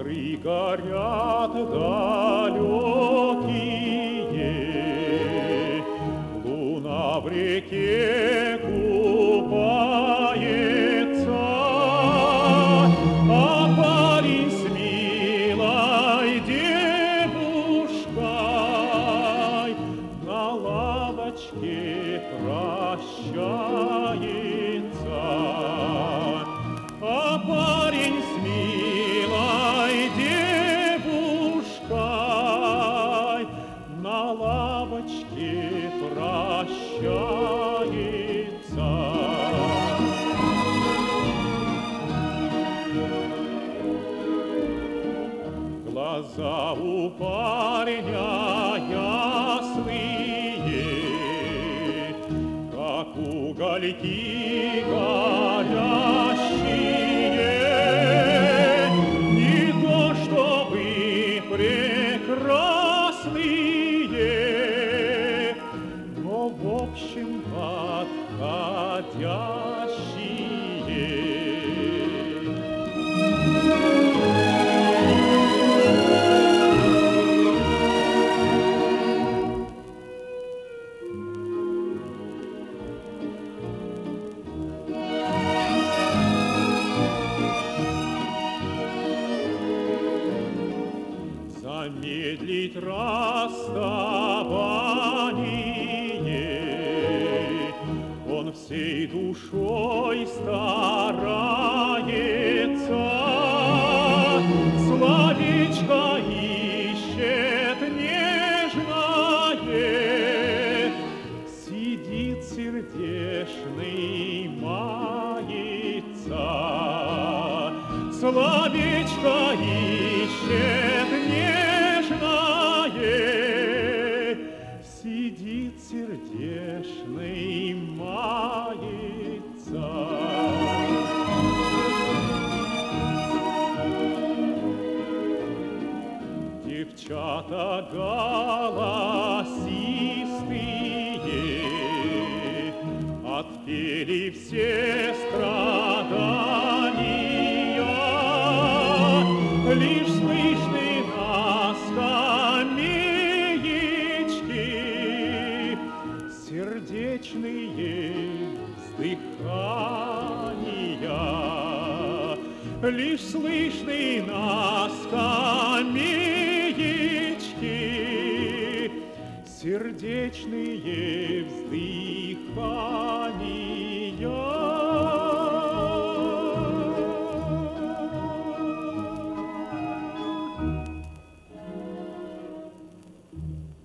Костры горят далекие, луна в реке купается, а парень с милой девушкой на лавочке прощается. А парень с милой девушкой на лавочке прощается. Глаза у парня ясные, как угольки горящие, не то чтобы прекрасные, но в общем подходящие. Замедлить расставание он всей душой старается. Словечко ищет нежное, сидит сердечный, мается. Словечко ищет нежное, сидит сердечный, мается. Девчата голосистые отпели все страдания, лишь слышны на скамеечке сердечные вздыхания. Лишь слышны на скамеечке сердечные вздыхания.